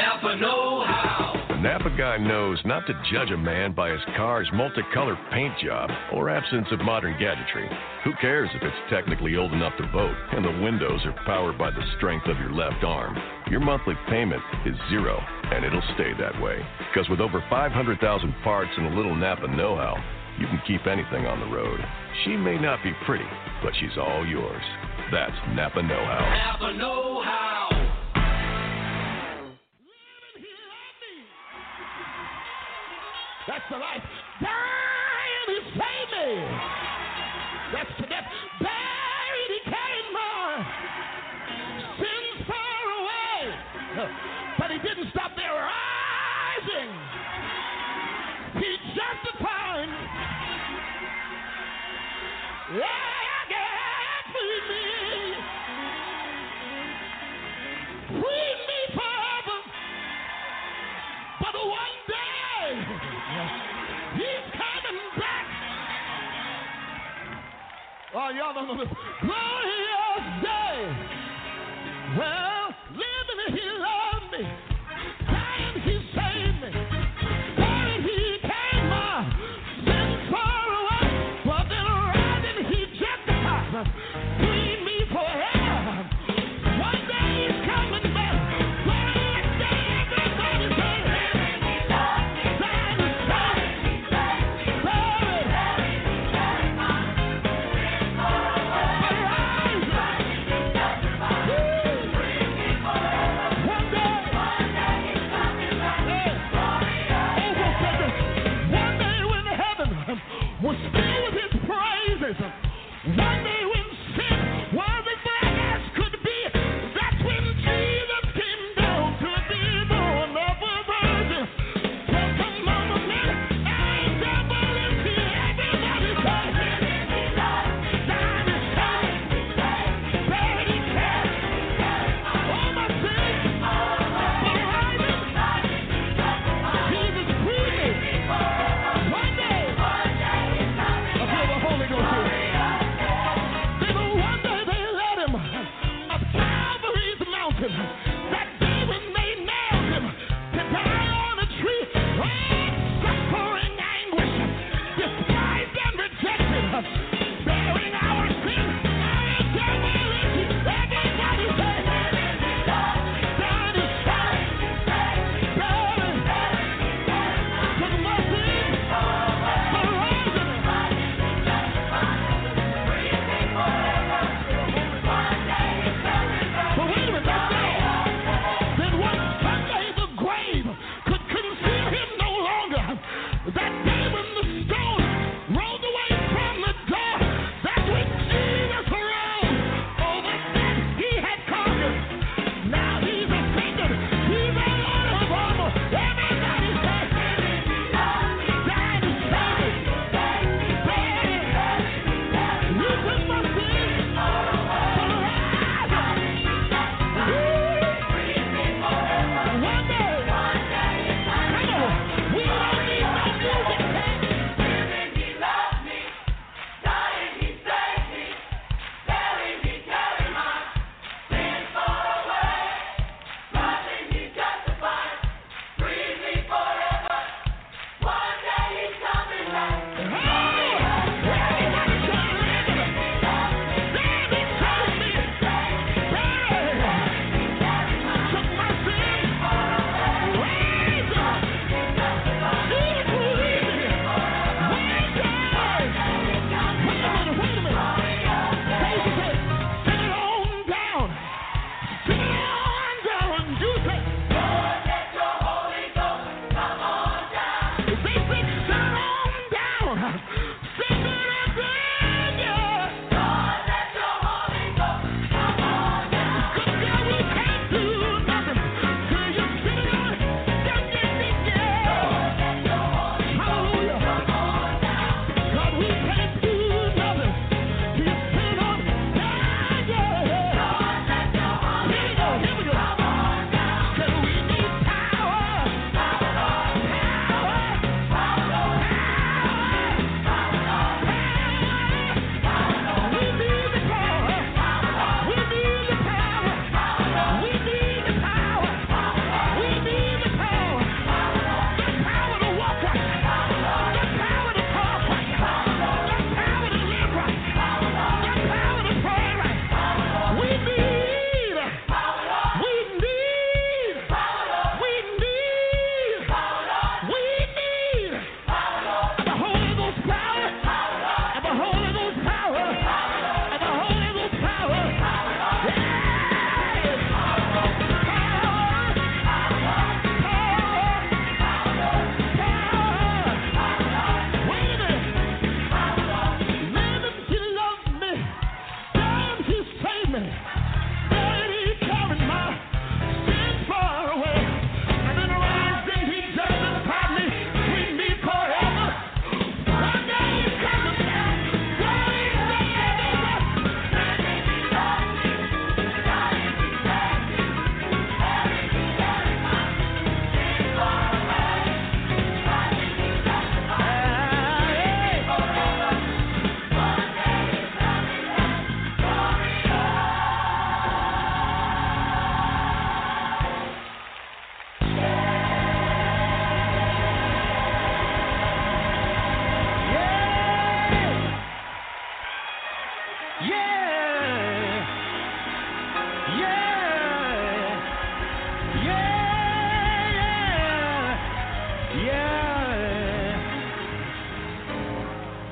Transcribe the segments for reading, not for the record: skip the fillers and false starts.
Napa know-how. The Napa guy knows not to judge a man by his car's multicolored paint job or absence of modern gadgetry. Who cares if it's technically old enough to vote and the windows are powered by the strength of your left arm? Your monthly payment is zero, and it'll stay that way. Because with over 500,000 parts and a little Napa know-how, you can keep anything on the road. She may not be pretty, but she's all yours. That's Napa know-how. Napa know-how. That's the life. Dying, he saved me. That's the death. Buried, he carried my sins far away. But he didn't stop there. Rising, he justified. Yeah, free me. Free me forever. But one day, he's coming back. Oh, y'all don't know this. Glorious day. Well, living, he loved me. Dying, he saved me. Buried, he carried my sins far away. But then rising, he justified. Free me forever. One day he's coming back. Glorious day, everybody say.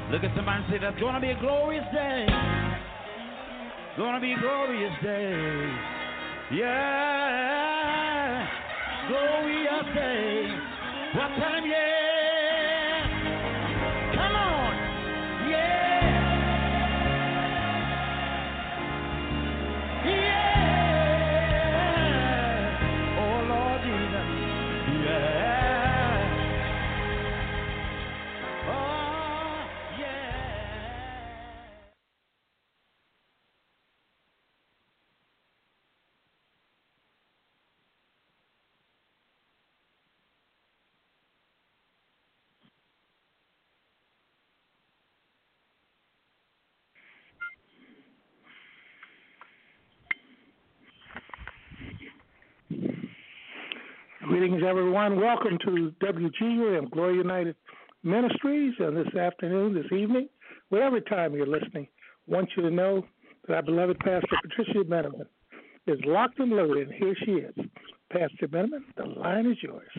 Look at somebody and say, that's going to be a glorious day. Going to be a glorious day. Yeah. Glorious day. What time? Yeah. Come on. Yeah. Yeah. Oh, Lord Jesus. Yeah. Oh, yeah. Greetings, everyone. Welcome to WGUM Glory United Ministries. And this afternoon, this evening, whatever time you're listening, I want you to know that our beloved Pastor Patricia Benneman is locked and loaded. Here she is. Pastor Benneman, the line is yours.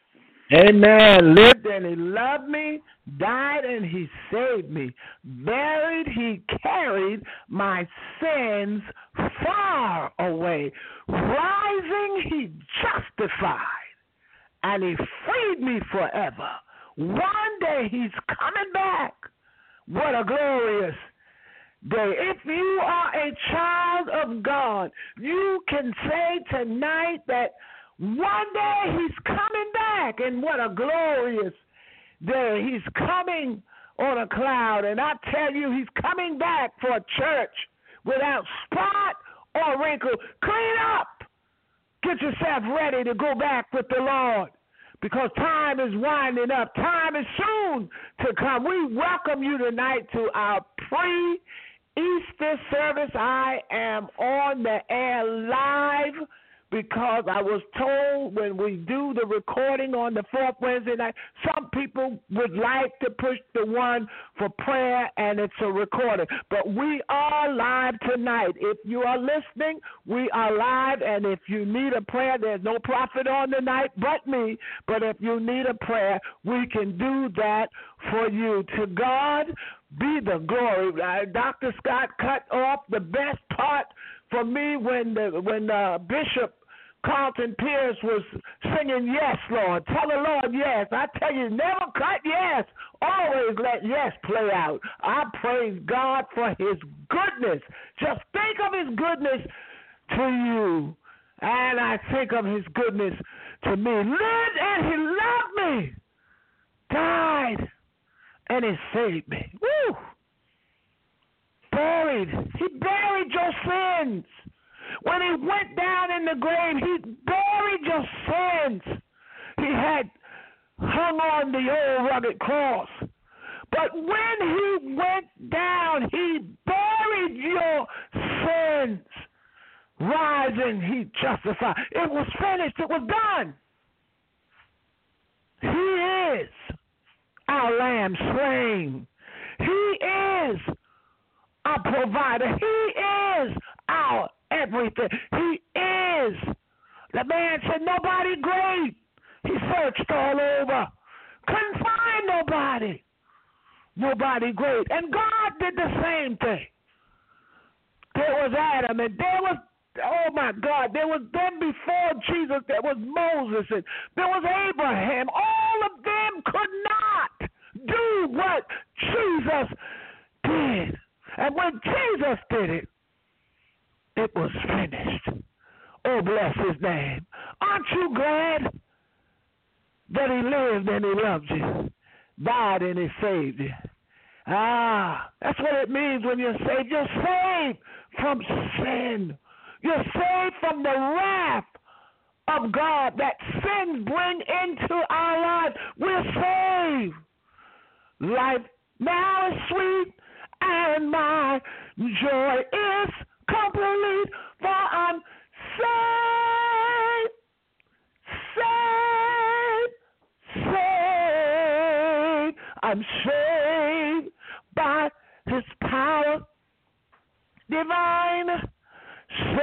Amen. Lived and he loved me, died and he saved me, buried, he carried my sins far away, rising, he justified, and he freed me forever. One day he's coming back. What a glorious day. If you are a child of God, you can say tonight that one day he's coming back, and what a glorious day. He's coming on a cloud, and I tell you, he's coming back for a church without spot or wrinkle. Clean up. Get yourself ready to go back with the Lord, because time is winding up. Time is soon to come. We welcome you tonight to our pre-Easter service. I am on the air live because I was told when we do the recording on the fourth Wednesday night, some people would like to push the one for prayer, and it's a recording. But we are live tonight. If you are listening, we are live, and if you need a prayer, there's no prophet on tonight but me. But if you need a prayer, we can do that for you. To God be the glory. Dr. Scott cut off the best part for me when Bishop Carlton Pierce was singing, yes, Lord. Tell the Lord yes. I tell you, never cut yes. Always let yes play out. I praise God for his goodness. Just think of his goodness to you. And I think of his goodness to me. Lived and he loved me. Died and he saved me. Woo! Buried. He buried your sins. When he went down in the grave, he buried your sins. He had hung on the old rugged cross. But when he went down, he buried your sins. Rising, he justified. It was finished. It was done. He is our lamb slain. He is our provider. He is our everything. He is. The man said, nobody great. He searched all over. Couldn't find nobody. Nobody great. And God did the same thing. There was Adam, and there was, oh my God, there was them before Jesus. There was Moses, and there was Abraham. All of them could not do what Jesus did. And when Jesus did it, it was finished. Oh, bless his name. Aren't you glad that he lived and he loved you, died and he saved you? That's what it means when you're saved. You're saved from sin. You're saved from the wrath of God that sin bring into our lives. We're saved. Life now is sweet and my joy is complete, for I'm saved, saved, saved. I'm saved by his power divine,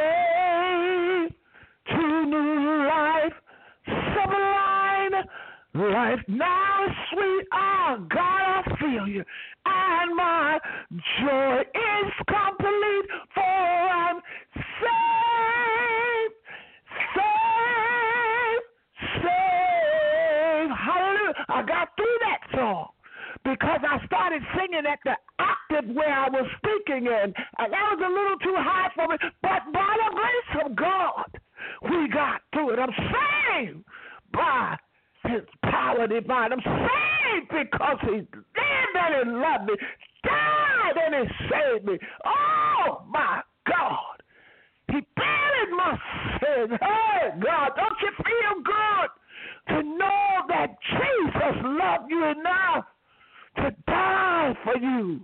saved to new life sublime, Life now is sweet, oh God, I feel you, and my joy is complete, for I'm saved, saved, saved. Hallelujah. I got through that song because I started singing at the octave where I was speaking in, and that was a little too high for me, but by the grace of God, we got through it. I'm saved by His power divine. I'm saved because He lived and He loved me, died and He saved me. Oh, my God. He buried my sin. Hey, God, don't you feel good to know that Jesus loved you enough to die for you?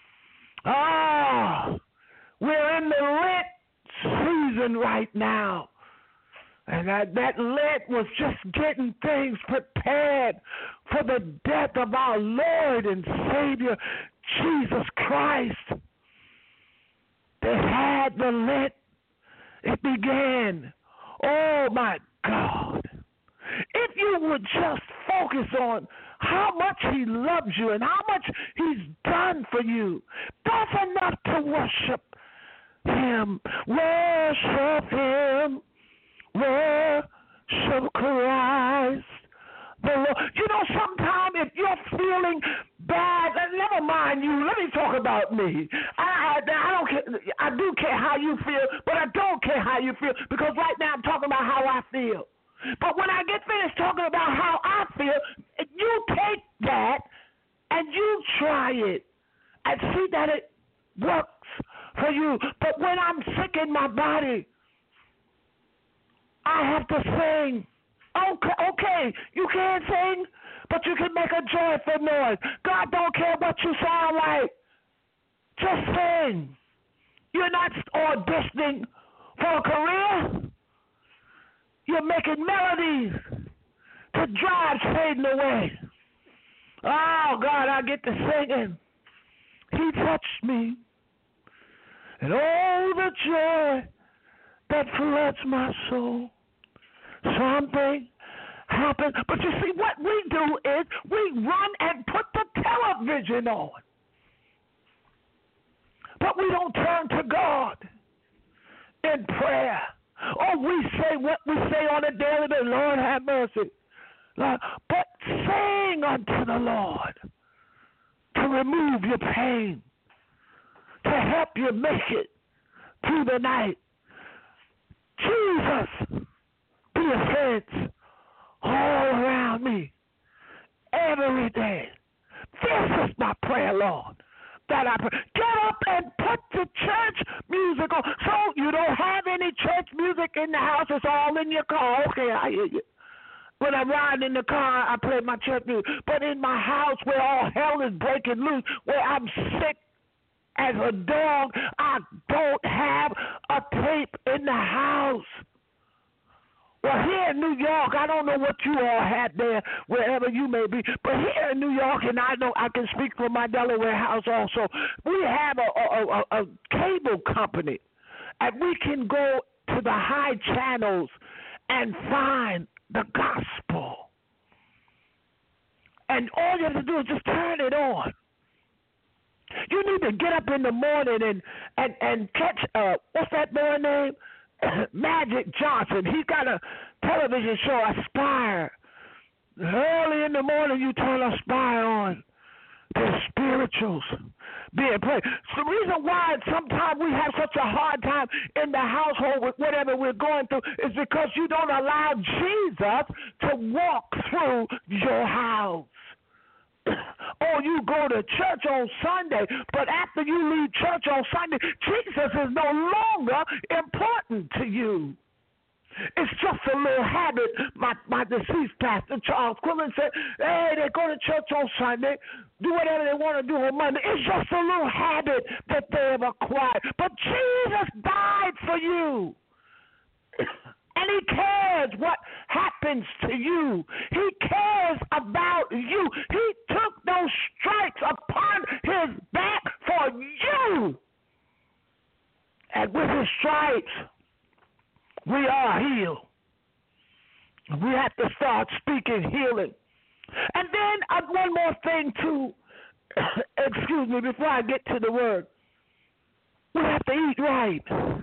Oh, we're in the Lent season right now. And that Lent was just getting things prepared for the death of our Lord and Savior, Jesus Christ. They had the Lent. It began. Oh, my God. If you would just focus on how much He loves you and how much He's done for you, that's enough to worship Him. Worship Him. Worship Christ the Lord. You know, sometimes if you're feeling bad, never mind you. Let me talk about me. I don't care. I do care how you feel, but I don't care how you feel because right now I'm talking about how I feel. But when I get finished talking about how I feel, you take that and you try it and see that it works for you. But when I'm sick in my body, I have to sing. Okay, you can't sing, but you can make a joyful noise. God don't care what you sound like. Just sing. You're not auditioning for a career. You're making melodies to drive Satan away. Oh, God, I get to singing. He touched me. And oh, the joy that floods my soul. Something happened. But you see, what we do is we run and put the television on. But we don't turn to God in prayer. Or we say what we say on a daily basis, Lord have mercy. Lord, but sing unto the Lord to remove your pain, to help you make it through the night. Jesus, be a fence all around me every day. This is my prayer, Lord, that I pray. Get up and put the church music on. So you don't have any church music in the house. It's all in your car. Okay, I hear you. When I'm riding in the car, I play my church music. But in my house where all hell is breaking loose, where I'm sick as a dog, I don't have a tape in the house. Well, here in New York, I don't know what you all had there, wherever you may be, but here in New York, and I know I can speak for my Delaware house also, we have a cable company, and we can go to the high channels and find the gospel. And all you have to do is just turn it on. You need to get up in the morning and catch, what's that boy name? Magic Johnson. He's got a television show, Aspire. Early in the morning, you turn Aspire on. There's spirituals being played. So the reason why sometimes we have such a hard time in the household with whatever we're going through is because you don't allow Jesus to walk through your house. Or you go to church on Sunday, but after you leave church on Sunday, Jesus is no longer important to you. It's just a little habit. My deceased pastor, Charles Quillen, said, hey, they go to church on Sunday, do whatever they want to do on Monday. It's just a little habit that they have acquired. But Jesus died for you. And He cares what happens to you. He cares about you. He took those stripes upon His back for you. And with His stripes, we are healed. We have to start speaking healing One more thing, too. Excuse me, before I get to the word. We have to eat right.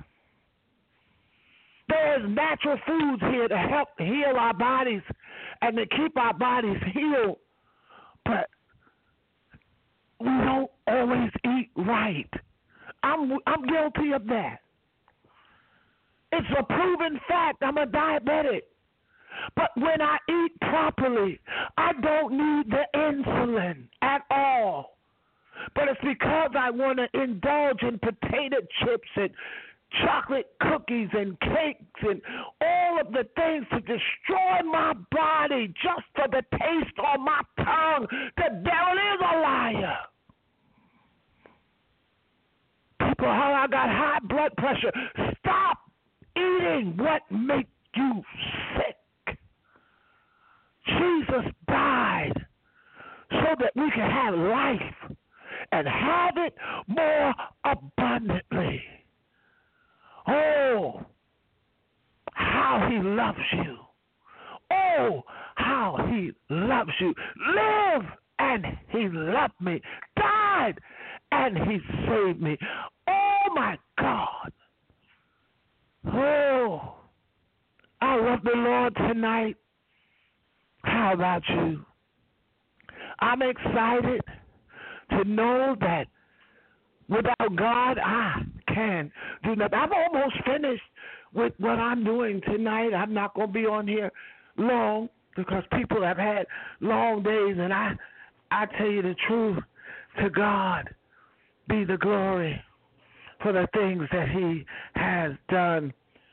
There's natural foods here to help heal our bodies and to keep our bodies healed. But we don't always eat right. I'm guilty of that. It's a proven fact. I'm a diabetic. But when I eat properly, I don't need the insulin at all. But it's because I want to indulge in potato chips and chocolate cookies and cakes and all of the things to destroy my body just for the taste on my tongue. The devil is a liar. People, how I got high blood pressure. Stop eating what makes you sick. Jesus died so that we can have life and have it more abundantly. Oh, how he loves you. Oh, how he loves you. Live, and he loved me. Died, and he saved me. Oh, my God. Oh, I love the Lord tonight. How about you? I'm excited to know that without God, I can do nothing. I'm almost finished with what I'm doing tonight. I'm not going to be on here long because people have had long days, and I tell you the truth, to God be the glory for the things that he has done.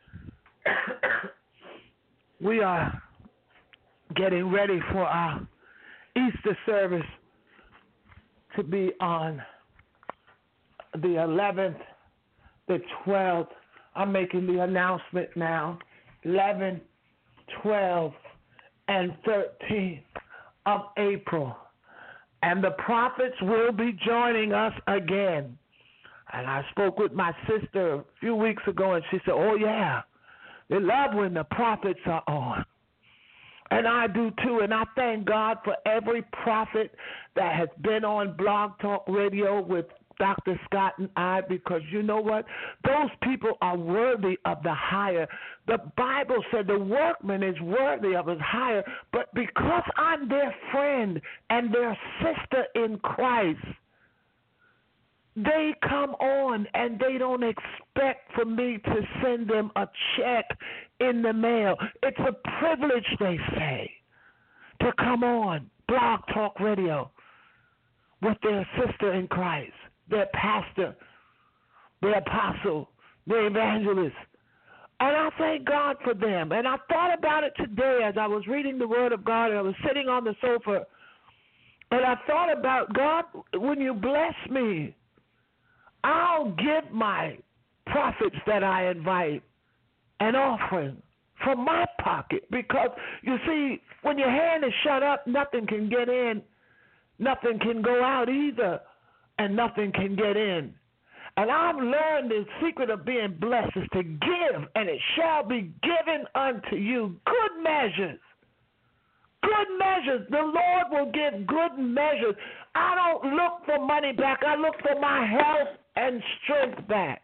We are getting ready for our Easter service to be on the 11th, the 12th. I'm making the announcement now. 11, 12, and 13th of April. And the prophets will be joining us again. And I spoke with my sister a few weeks ago, and she said, oh, yeah, they love when the prophets are on. And I do too, and I thank God for every prophet that has been on Blog Talk Radio with Dr. Scott and I, because you know what? Those people are worthy of the hire. The Bible said the workman is worthy of his hire, but because I'm their friend and their sister in Christ, they come on and they don't expect for me to send them a check in the mail. It's a privilege, they say, to come on Blog Talk Radio with their sister in Christ, their pastor, their apostle, their evangelist. And I thank God for them. And I thought about it today as I was reading the Word of God, and I was sitting on the sofa, and I thought about, God, when you bless me, I'll give my prophets that I invite an offering from my pocket, because, you see, when your hand is shut up, nothing can get in, nothing can go out either, and nothing can get in. And I've learned the secret of being blessed is to give, and it shall be given unto you. Good measures. Good measures. The Lord will give good measures. I don't look for money back. I look for my health and strength back.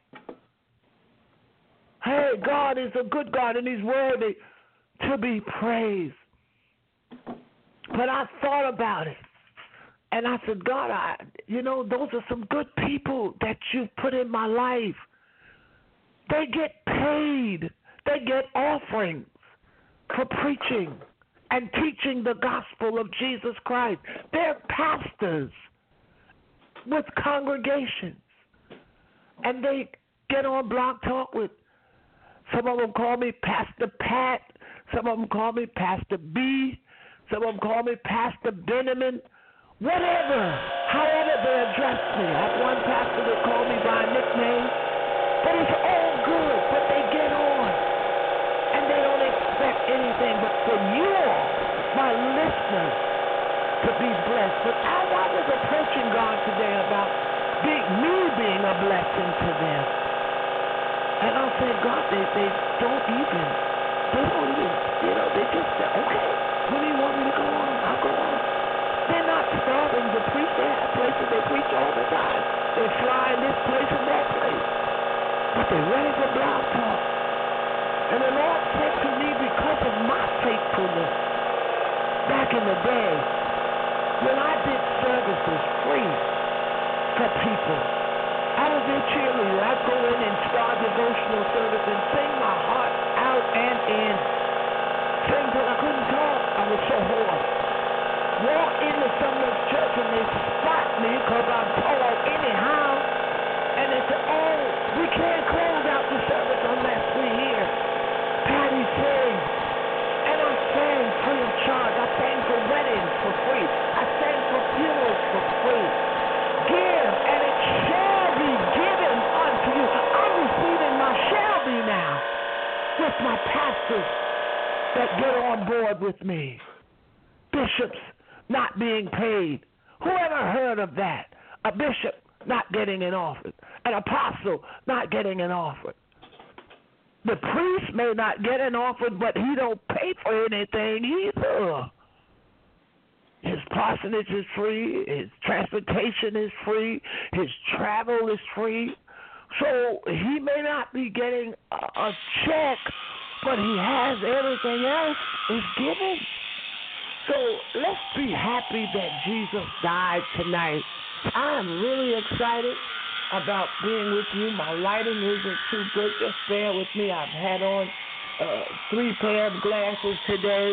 Hey, God is a good God, and he's worthy to be praised. But I thought about it, and I said, God, those are some good people that you've put in my life. They get paid. They get offerings for preaching and teaching the gospel of Jesus Christ. They're pastors with congregations. And they get on Blog Talk with, some of them call me Pastor Pat, some of them call me Pastor B, some of them call me Pastor Benjamin, whatever, however they address me. I have one pastor that called me by a nickname, but it's all good, but they get on, and they don't expect anything but for you all, my listeners, to be blessed. But as I was approaching God today about me being a blessing to them, and I said, God, they don't even, they just say, okay, when do you want me to go on? I'll go on. They're not goodness. Back in the day, when I did services free for people, I was their cheerleader. I'd go in and start devotional service and sing my heart out and in. Sing till I couldn't talk. I was so hoarse. Walk into someone's church and they spot me because I'm tall anyhow. And they say, oh, we can't close out the service unless we hear Patty sing. And I sang free of charge. I sang for weddings for free. I sang for funerals for free. Give, and it shall be given unto you. I'm receiving my shall be now with my pastors that get on board with me. Bishops not being paid. Who ever heard of that? A bishop not getting an offering. An apostle not getting an offering. The priest may not get an offering, but he don't pay for anything either. His parsonage is free. His transportation is free. His travel is free. So he may not be getting a check, but he has everything else is given. So let's be happy that Jesus died tonight. I'm really excited about being with you. My lighting isn't too good. Just bear with me. I've had on 3 pair of glasses today.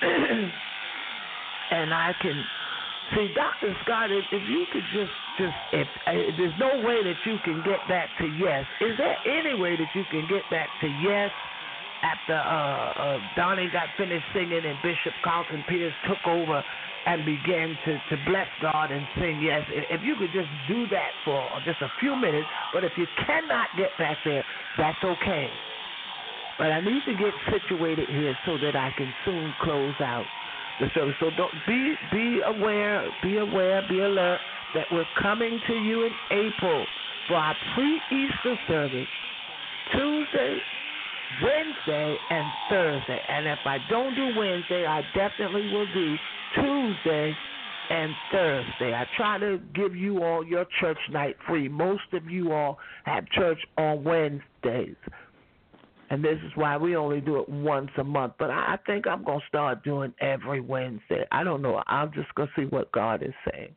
And I can see, Dr. Scott, if you could if there's no way that you can get back to yes, is there any way that you can get back to yes after Donnie got finished singing and Bishop Carlton Pierce took over and began to bless God and sing yes? If you could just do that for just a few minutes, but if you cannot get back there, that's okay. But I need to get situated here so that I can soon close out the service. So don't be aware, be alert that we're coming to you in April for our pre-Easter service, Tuesday, Wednesday, and Thursday. And if I don't do Wednesday, I definitely will do Tuesday and Thursday. I try to give you all your church night free. Most of you all have church on Wednesdays. And this is why we only do it once a month. But I think I'm going to start doing every Wednesday. I don't know. I'm just going to see what God is saying.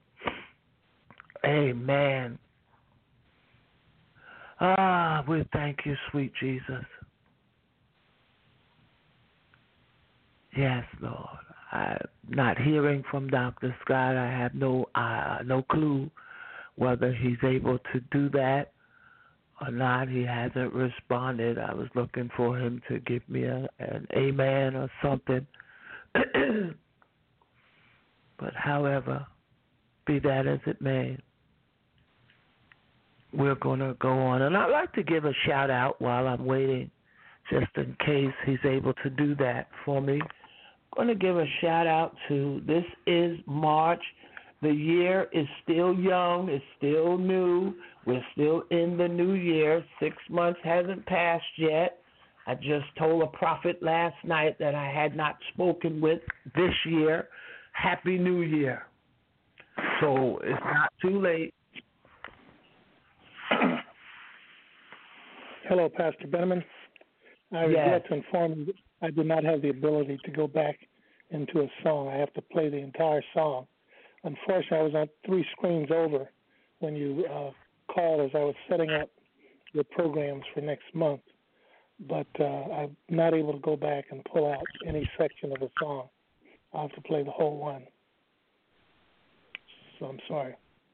Amen. We thank you, sweet Jesus. Yes, Lord. I'm not hearing from Dr. Scott. I have no clue whether he's able to do that or not. He hasn't responded. I was looking for him to give me an amen or something. But however, be that as it may, we're going to go on. And I'd like to give a shout out while I'm waiting, just in case he's able to do that for me. I'm going to give a shout out to, this is March. The year is still young. It's still new. We're still in the new year. 6 months hasn't passed yet. I just told a prophet last night that I had not spoken with this year. Happy New Year. So it's not too late. Hello, Pastor Benjamin. I regret to inform you that I do not have the ability to go back into a song. I have to play the entire song. Unfortunately, I was on 3 screens over when you called as I was setting up your programs for next month. But I'm not able to go back and pull out any section of a song. I'll have to play the whole one. So I'm sorry.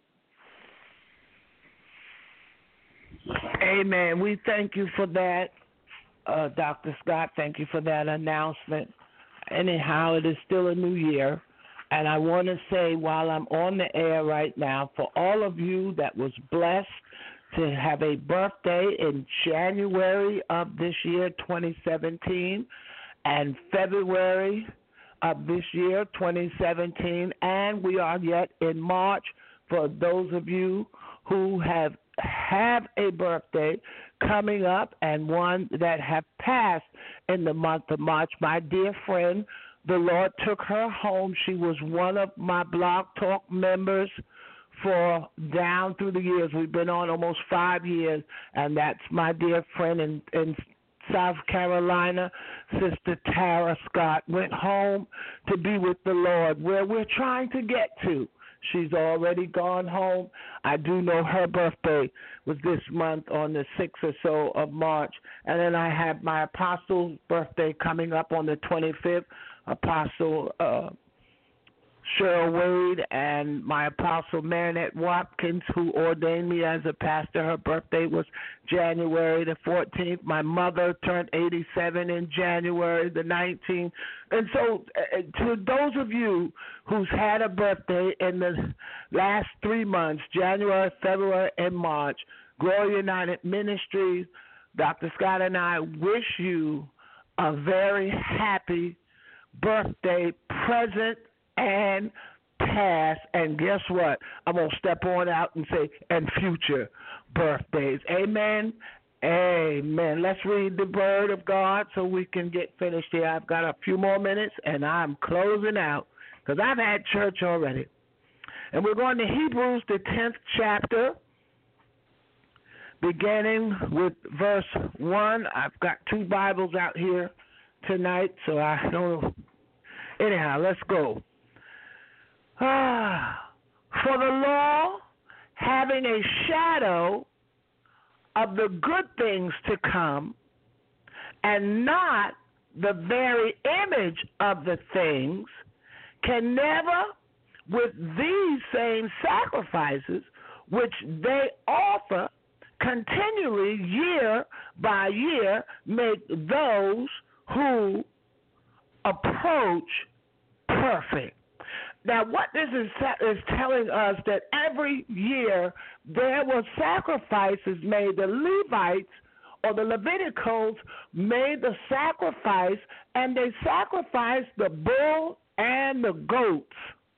Amen. We thank you for that, Dr. Scott. Thank you for that announcement. Anyhow, it is still a new year. And I want to say while I'm on the air right now, for all of you that was blessed to have a birthday in January of this year, 2017, and February of this year, 2017, and we are yet in March, for those of you who have a birthday coming up and one that have passed in the month of March. My dear friend, the Lord took her home. She was one of my Blog Talk members for down through the years. We've been on almost 5 years, and that's my dear friend and South Carolina. Sister Tara Scott went home to be with the Lord, where we're trying to get to. She's already gone home. I do know her birthday was this month on the 6th or so of March. And then I have my apostle's birthday coming up on the 25th, Apostle Cheryl Wade, and my apostle Marinette Watkins, who ordained me as a pastor. Her birthday was January the 14th. My mother turned 87 in January the 19th. And so to those of you who's had a birthday in the last 3 months, January, February, and March, Glory United Ministries, Dr. Scott and I wish you a very happy birthday, present and past, and guess what? I'm going to step on out and say, and future birthdays. Amen. Amen. Let's read the word of God so we can get finished here. I've got a few more minutes, and I'm closing out because I've had church already. And we're going to Hebrews, the 10th chapter, beginning with verse 1. I've got 2 Bibles out here tonight, so I don't know. Anyhow, let's go. For the law, having a shadow of the good things to come, and not the very image of the things, can never, with these same sacrifices, which they offer continually year by year, make those who approach perfect. Now, what this is telling us that every year there were sacrifices made. The Levites or the Leviticals made the sacrifice, and they sacrificed the bull and the goats.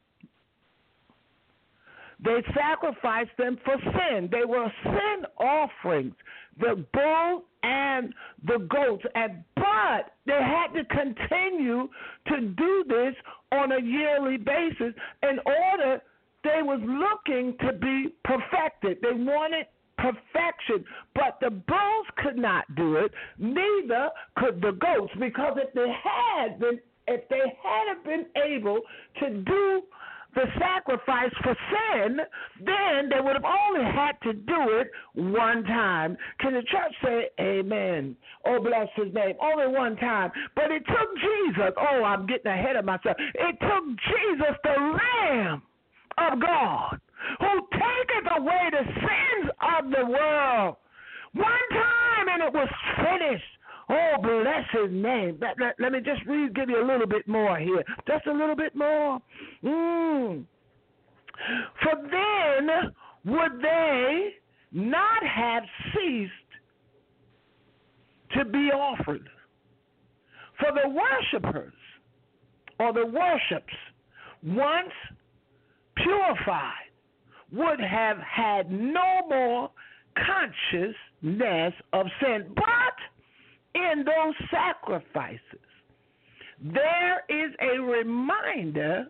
They sacrificed them for sin. They were sin offerings, the bull and the goats. But they had to continue to do this on a yearly basis in order. They was looking to be perfected. They wanted perfection, but the bulls could not do it. Neither could the goats, because if they had been able to do the sacrifice for sin, then they would have only had to do it one time. Can the church say amen? Oh, bless his name. Only one time. But it took Jesus. Oh, I'm getting ahead of myself. It took Jesus, the Lamb of God, who taketh away the sins of the world, one time, and it was finished. Oh, bless his name. Let me just give you a little bit more here. Just a little bit more. For then would they not have ceased to be offered. For the worshipers, or the worships, once purified, would have had no more consciousness of sin. But in those sacrifices, there is a reminder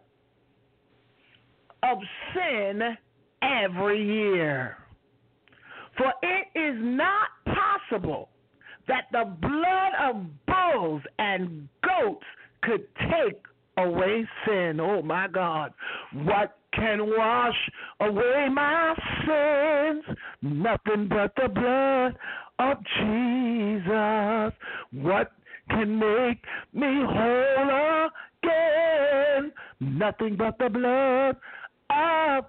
of sin every year. For it is not possible that the blood of bulls and goats could take away sin. Oh, my God. What can wash away my sins? Nothing but the blood of Jesus. What can make me whole again? Nothing but the blood of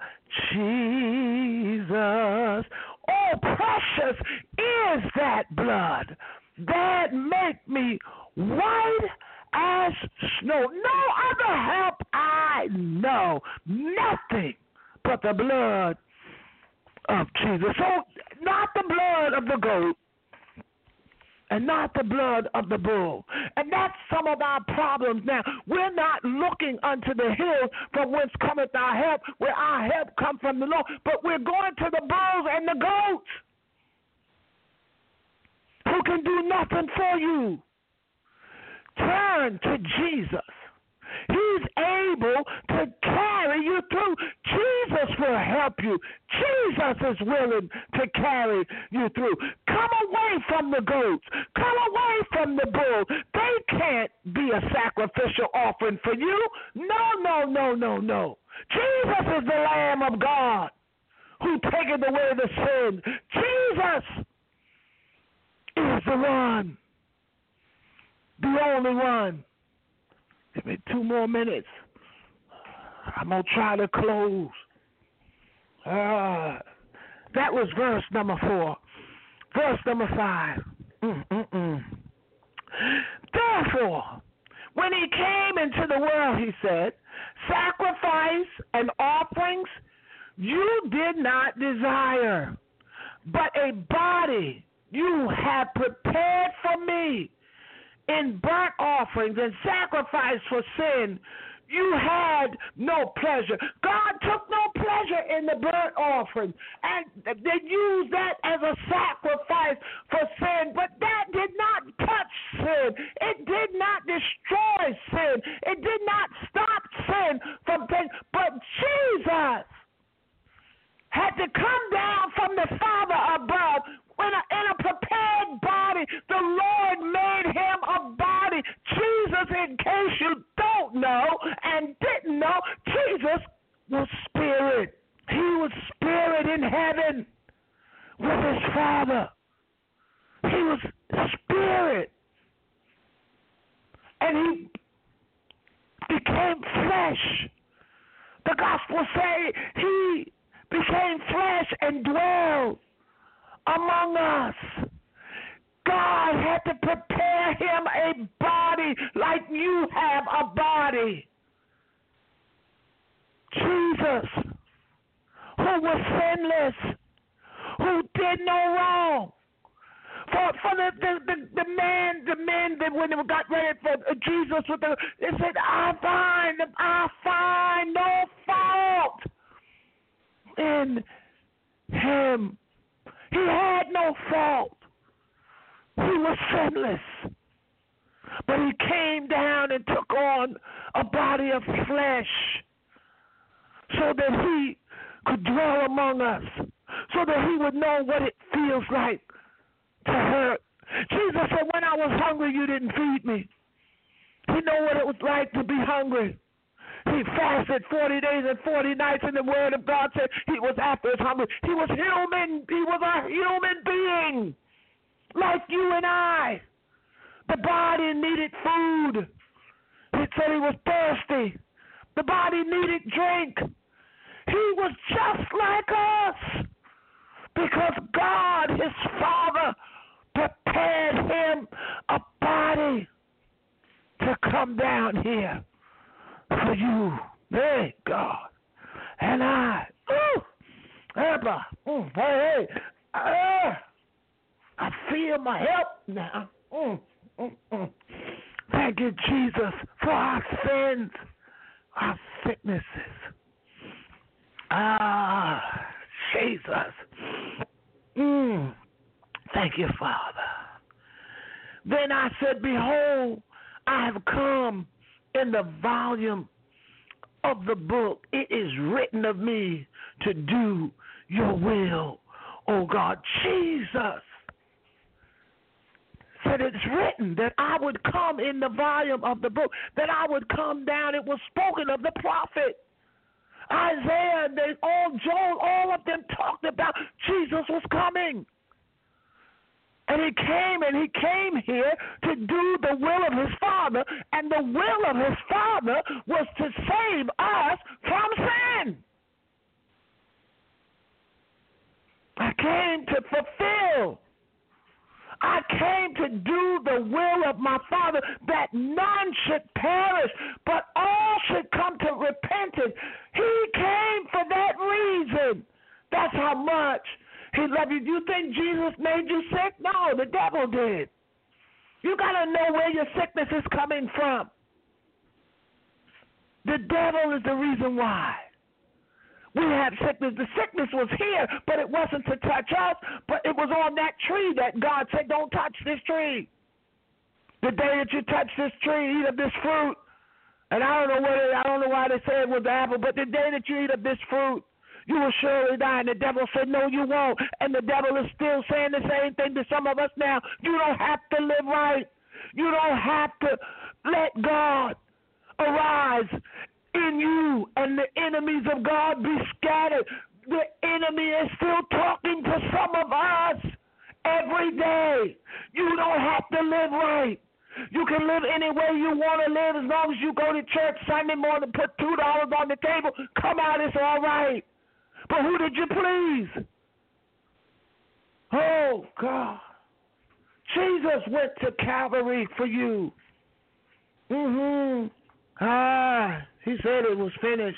Jesus. Oh, precious is that blood that make me white as snow. No other help I know. Nothing but the blood of Jesus. So not the blood of the goat and not the blood of the bull. And that's some of our problems now. We're not looking unto the hills from whence cometh our help, where our help come from the Lord, but we're going to the bulls and the goats who can do nothing for you. Turn to Jesus. He's able to carry you through. Jesus will help you. Jesus is willing to carry you through. Come away from the goats. Come away from the bull. They can't be a sacrificial offering for you. No. Jesus is the Lamb of God who taketh away the sin. Jesus is the one, the only one. Give me 2 more minutes. I'm going to try to close. That was verse number 4. Verse number 5. Therefore, when he came into the world, he said, sacrifice and offerings you did not desire, but a body you have prepared for me. In burnt offerings and sacrifice for sin, you had no pleasure. God took no pleasure in the burnt offering, and they used that as a sacrifice for sin, but that did not touch sin. It did not destroy sin. It did not stop sin from things. But Jesus had to come down from the Father above in a prepared body. The Lord made him a body. Jesus, in case you don't know and didn't know, Jesus was spirit. He was spirit in heaven with his Father. He was spirit. And he became flesh. The gospel say he became flesh and dwelled among us. God had to prepare him a body like you have a body. Jesus, who was sinless, who did no wrong. For the men that when they got ready for Jesus, they said, I find no fault in him. He had no fault. He was sinless. But he came down and took on a body of flesh so that he could dwell among us, so that he would know what it feels like to hurt. Jesus said, when I was hungry, you didn't feed me. He knew what it was like to be hungry. He fasted 40 days and 40 nights, and the word of God said he was after his hunger. He was human. He was a human being like you and I. The body needed food. He said he was thirsty. The body needed drink. He was just like us because God, his Father, prepared him a body to come down here for you. Hey, God. And I feel my help now. Thank you, Jesus, for our sins, our sicknesses. Jesus. Thank you, Father. Then I said, behold, I have come in the volume of the book. It is written of me to do your will, oh God. Jesus said it's written that I would come in the volume of the book, that I would come down. It was spoken of the prophet Isaiah, Joel, all of them talked about Jesus was coming. And he came here to do the will of his Father, and the will of his Father was to save us from sin. I came to fulfill. I came to do the will of my Father, that none should perish, but all should come to repentance. He came for that reason. That's how much he loved you. Do you think Jesus made you sick? No, the devil did. You got to know where your sickness is coming from. The devil is the reason why we have sickness. The sickness was here, but it wasn't to touch us, but it was on that tree that God said, don't touch this tree. The day that you touch this tree, eat of this fruit, and I don't know why they say it was the apple, but the day that you eat of this fruit, You will surely die. And the devil said, no, you won't. And the devil is still saying the same thing to some of us now. You don't have to live right. You don't have to let God arise in you and the enemies of God be scattered. The enemy is still talking to some of us every day. You don't have to live right. You can live any way you want to live as long as you go to church Sunday morning, put $2 on the table, come out, it's all right. But who did you please? Oh, God. Jesus went to Calvary for you. He said it was finished.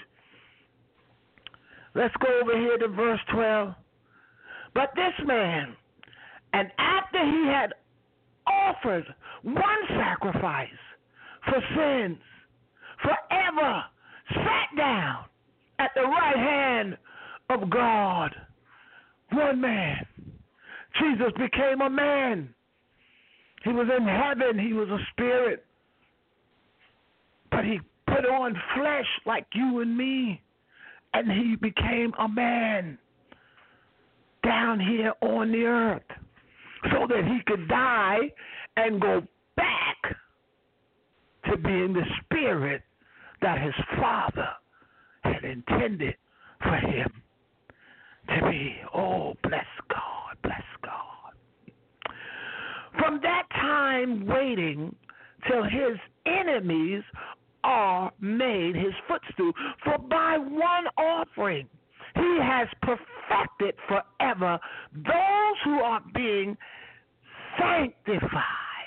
Let's go over here to verse 12. But this man, and after he had offered one sacrifice for sins, forever sat down at the right hand of God. One man. Jesus became a man. He was in heaven. He was a spirit. But he put on flesh like you and me. And he became a man down here on the earth so that he could die and go back to being the spirit that his Father had intended for him to be. Oh, bless God, bless God. From that time waiting till his enemies are made his footstool. For by one offering he has perfected forever those who are being sanctified.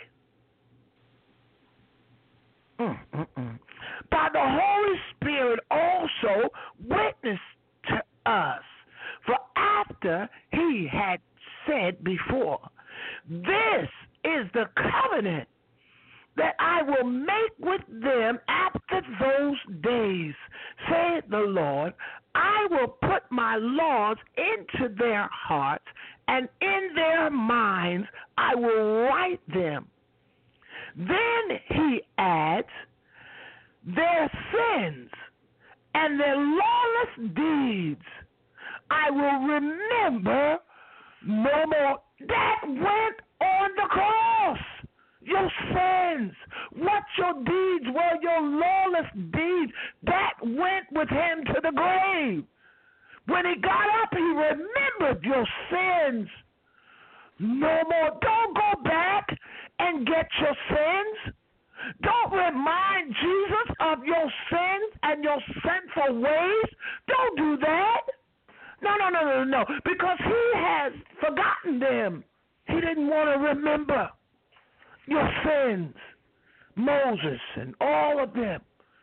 By the Holy Spirit also witness to us. For after he had said before, this is the covenant that I will make with them after those days, saith the Lord. I will put my laws into their hearts, and in their minds I will write them. Then he adds, their sins and their lawless deeds I will remember no more. That went on the cross. Your sins, what your deeds were, your lawless deeds, that went with him to the grave. When he got up, he remembered your sins. No more. Don't go back and get your sins. Don't remind Jesus of your sins and your sinful ways. Don't do that. No. Because he has forgotten them. He didn't want to remember your sins. Moses and all of them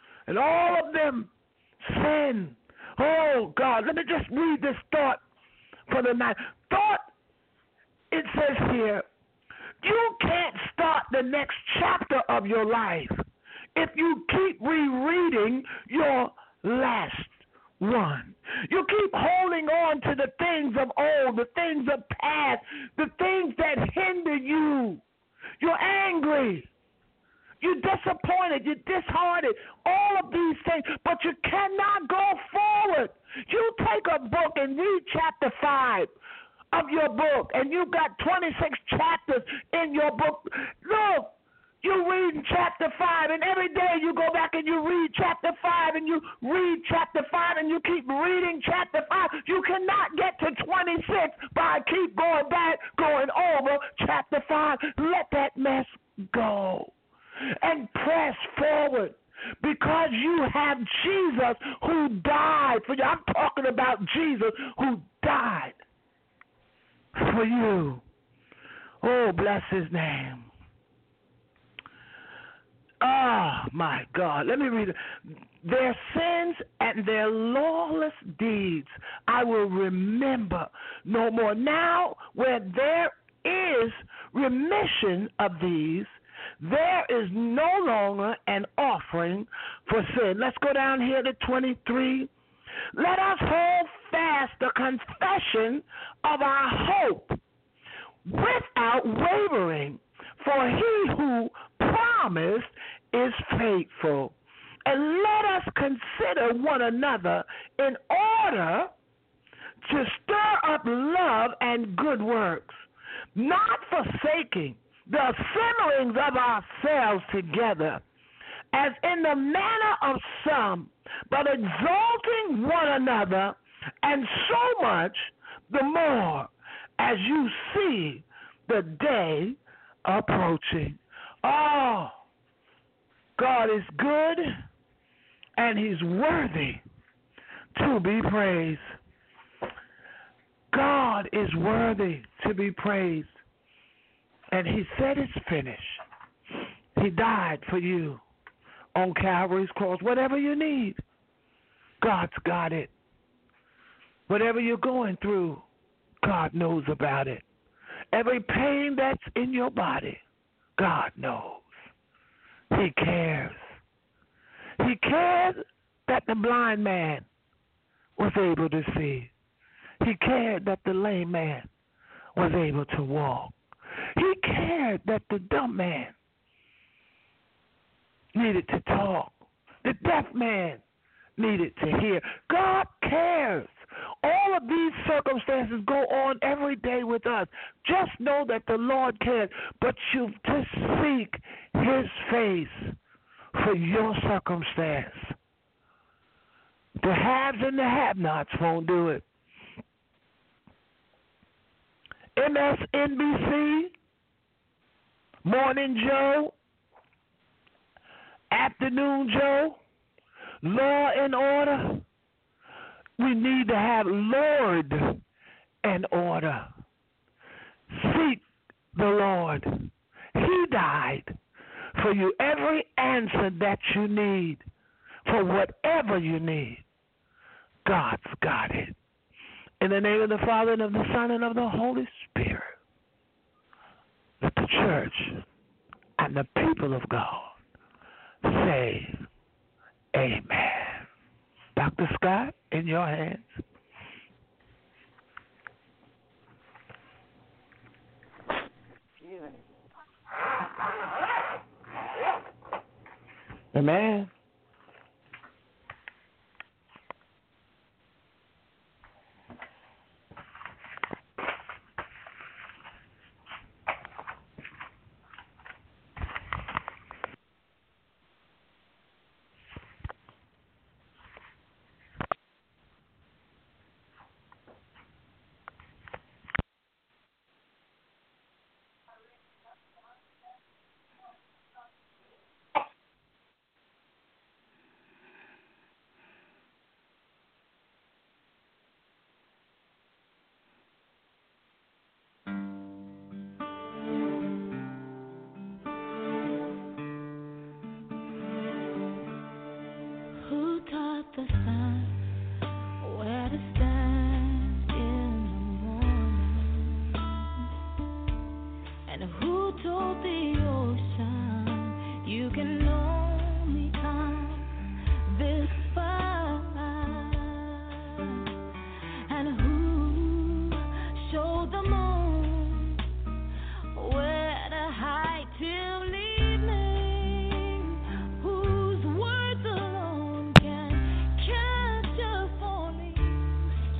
sin. Oh, God, let me just read this thought for the night. It says here, you can't start the next chapter of your life if you keep rereading your last one. You keep holding on to the things of old, the things of past, the things that hinder you. You're angry. You're disappointed. You're disheartened. All of these things. But you cannot go forward. You take a book and read chapter 5 of your book, and you've got 26 chapters in your book. Look, you read chapter 5, and every day you go back and you read chapter 5, and you read chapter 5, and you keep reading chapter 5. You cannot get to 26 by keep going back, going over chapter 5. Let that mess go and press forward, because you have Jesus who died for you. I'm talking about Jesus who died for you. Oh, bless his name. Oh, my God. Let me read it. Their sins and their lawless deeds I will remember no more. Now, where there is remission of these, there is no longer an offering for sin. Let's go down here to 23. Let us hold fast the confession of our hope without wavering, for he who promised is faithful. And let us consider one another in order to stir up love and good works, not forsaking the assemblings of ourselves together, as in the manner of some, but exalting one another, and so much the more as you see the day approaching. Oh, God is good, and he's worthy to be praised. God is worthy to be praised. And he said it's finished. He died for you on Calvary's cross. Whatever you need, God's got it. Whatever you're going through, God knows about it. Every pain that's in your body, God knows. He cares. He cared that the blind man was able to see. He cared that the lame man was able to walk. He cared that the dumb man needed to talk. The deaf man needed to hear. God cares. All of these circumstances go on every day with us. Just know that the Lord cares, but you've to seek his face for your circumstance. The haves and the have-nots won't do it. MSNBC, Morning Joe, Afternoon Joe, Law and Order. We need to have Lord and order. Seek the Lord. He died for you. Every answer that you need, for whatever you need, God's got it. In the name of the Father, and of the Son, and of the Holy Spirit, let the church and the people of God say, amen. Dr. Scott, in your hands. Amen. The sun, where to stand in the morning, and who told the ocean you can only come this far, and who showed the moon where to hide till evening, whose words alone can catch a falling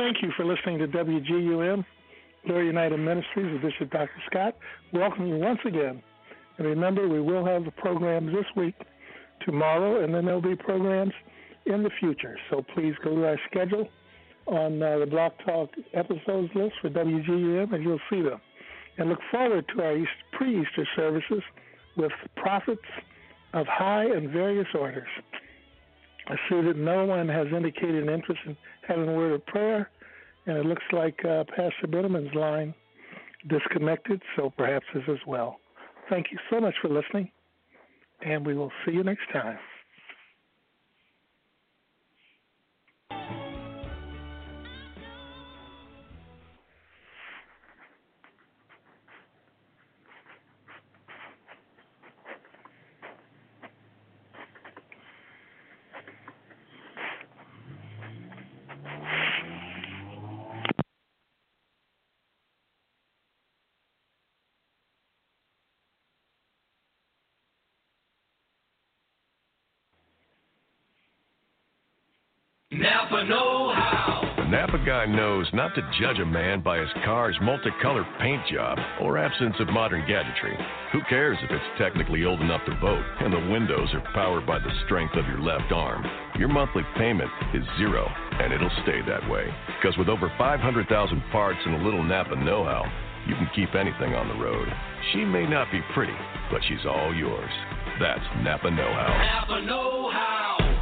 thank you for listening to WGUM, Glory United Ministries with Bishop Dr. Scott. Welcome you once again. And remember, we will have the programs this week, tomorrow, and then there'll be programs in the future. So please go to our schedule on the Blog Talk episodes list for WGUM, and you'll see them. And look forward to our pre-Easter services with prophets of high and various orders. I see that no one has indicated an interest in having a word of prayer, and it looks like Pastor Benneman's line disconnected, so perhaps this as well. Thank you so much for listening, and we will see you next time. Napa know-how. The Napa guy knows not to judge a man by his car's multicolored paint job or absence of modern gadgetry. Who cares if it's technically old enough to vote and the windows are powered by the strength of your left arm? Your monthly payment is zero, and it'll stay that way. Because with over 500,000 parts and a little Napa know-how, you can keep anything on the road. She may not be pretty, but she's all yours. That's Napa know-how. Napa know-how.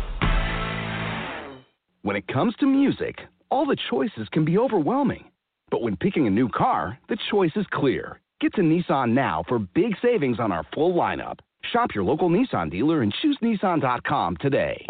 When it comes to music, all the choices can be overwhelming. But when picking a new car, the choice is clear. Get to Nissan now for big savings on our full lineup. Shop your local Nissan dealer and choose Nissan.com today.